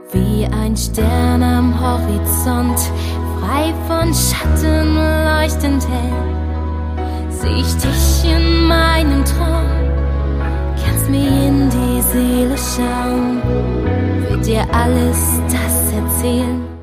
Wie ein Stern am Horizont, frei von Schatten, leuchtend hell, seh ich dich in meinem Traum. Kannst mir in die Seele schauen, will dir alles das erzählen.